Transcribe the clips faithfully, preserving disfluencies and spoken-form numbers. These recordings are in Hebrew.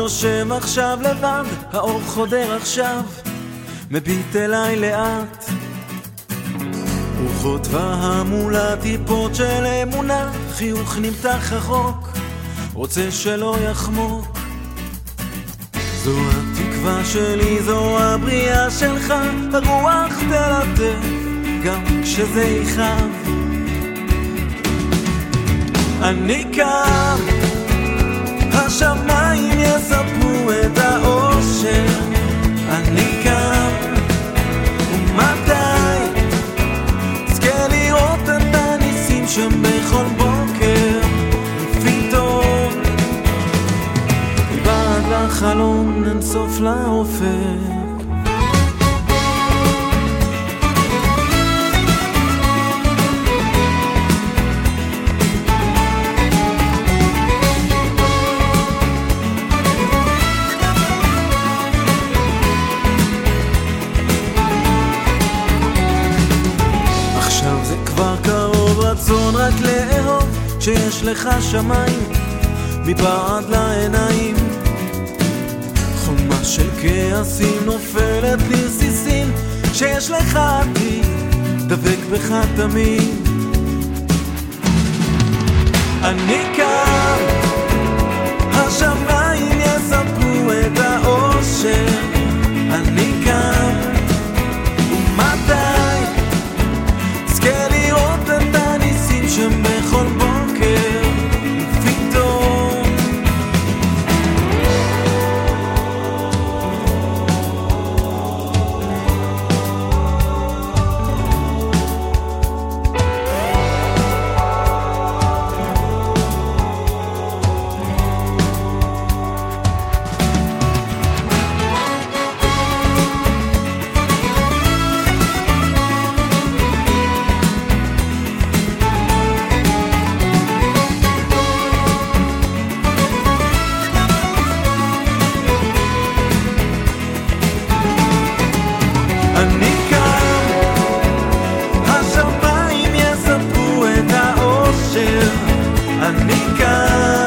יושב עכשיו לבד, האור חודר עכשיו, מביט אליי לאט. רוחות והמולה, טיפות של אמונה, חיוך נמתח רחוק, רוצה שלא יחמוק. זו התקווה שלי, זו הבריאה שלך, הרוח תלטף גם כשזה יכאב. אני כאן, השמיים יספרו את האושר. אני כאן, ומתי תזכה לראות את הניסים שם בכל בוקר. ופתאום מבעד לחלון אין סוף לאופק. כבר קרוב, רצון רק לאהוב, שיש לך שמיים מבעד לעיניים. חומה של כעסים נופלת לרסיסים, שיש לך עתיד דבק בך תמיד. אני כאן, השמיים יספרו את האושר. אני כאן, ומתי תזכה לראות את הניסים שם בכל בוקר. ופתאום אני כאן, השמיים יספרו את האושר. אני כאן,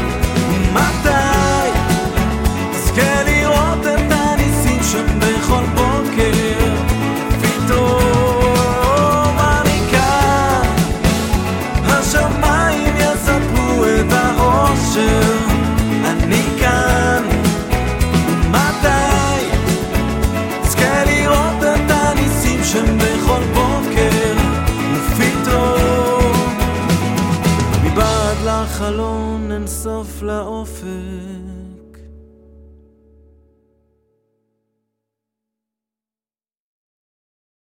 ומתי תזכה לראות את הניסים שם בכל בוקר. פתאום אני כאן, השמיים יספרו את האושר. אני כאן, ומתי תזכה לראות את הניסים שם בכל בוקר. ופתאום מבעד לחלון אין סוף לאופק.